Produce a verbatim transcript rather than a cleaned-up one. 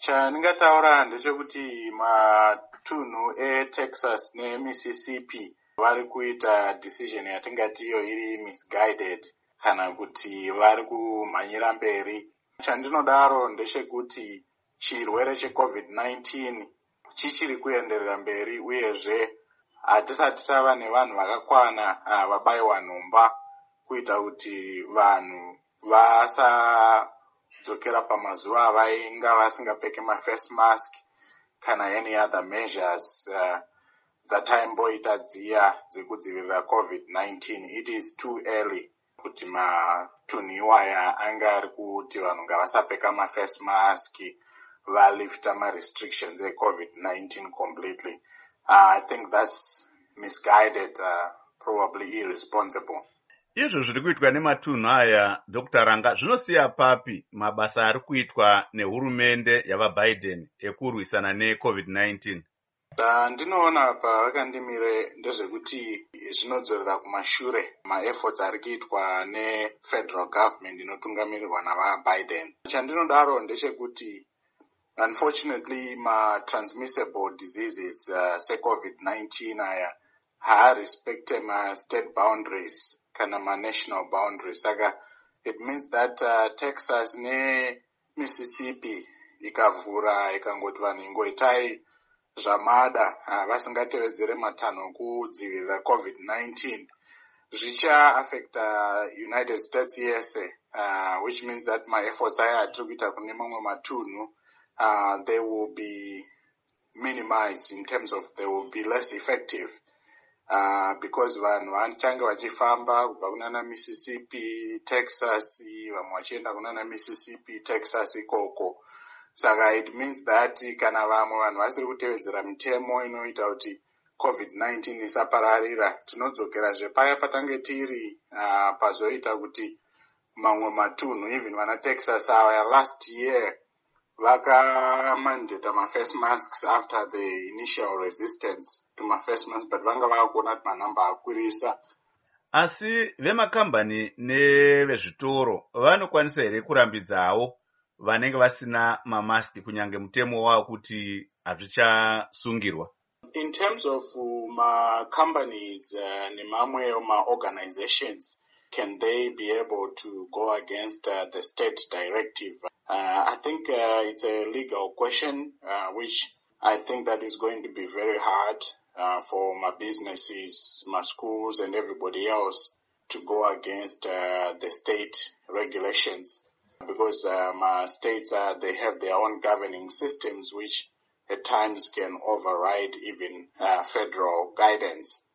Chandingataura ndechekuti matunhu eTexas neMississippi vari kuita decision yatingati iyo iri misguided kana kuti vari kumhanyira mberi. Chandinodaro ndechekuti chirwere checovid nineteen chichiri kuenderera mberi uyezve hatisati tava nevanhu vakakwana vabayiwa nhomba kuita kuti vanhu vasadzokera pamazuva avainga vasingapfeke maface mask kana any other measures uh, dzataimboita dziya dzekudzivirira covid nineteen. It is too early kuti matunhu iwaya anga ari kuti vanhu ngavasapfeka maface mask valifta ma-restrictions ecovid nineteen completely. Uh, I think that's misguided, uh, probably irresponsible. Izvo zviri kuitwa nematunhu aya Doctor Ranga zvinosiya papi mabasa ari kuitwa nehurumende yavaBiden ekurwisana necovid nineteen? Uh, ndinoona pavakandimire ndezvekuti zvinodzorera kumashure maefforts ari kuitwa nefederal government inotungamirirwa navaBiden. Chandinodaro ndechekuti unfortunately ma-transmissible diseases uh, secovid nineteen aya haarespecte ma-state boundaries kana ma-national boundaries. Saka it means that uh, Texas neMississippi ikavhura ikangoti vanhu ingoitai zvamada uh, vasingatevedzere matanho okudzivirira covid nineteen zvicha-affecta United States yese, uh, which means that ma-efforts aya atiri kuita kune mamwe matunhu uh, they will be minimized in terms of they will be less effective. Uh, because vanhu vachange vachifamba kubva kunana Mississippi, Texas, vamwe vachienda kunana Mississippi, Texas ikoko. Saka it means that kana vamwe vanhu vasiri kutevedzera mitemo inoita kuti covid nineteen isapararira, tinodzokerazve paya patange tiri uh, pazoita kuti mamwe matunhu even vana Texas ava last year vakamandeta ma-face masks after the initial resistance to ma-face masks, but vanga vakuona kuti manhamba akwirisa. Asi vemakambani nevezvitoro vanokwanisa here kurambidzawo vanenge vasina mamaski kunyange mutemo wavo kuti hazvichasungirwa? In terms of uh, ma-companies uh, nemamwe ma-organizations, can they be able to go against uh, the state directive? Uh, I think uh, it's a legal question, uh, which I think that is going to be very hard uh, for my businesses, my schools, and everybody else to go against uh, the state regulations, because uh, my states, uh, they have their own governing systems, which at times can override even uh, federal guidance.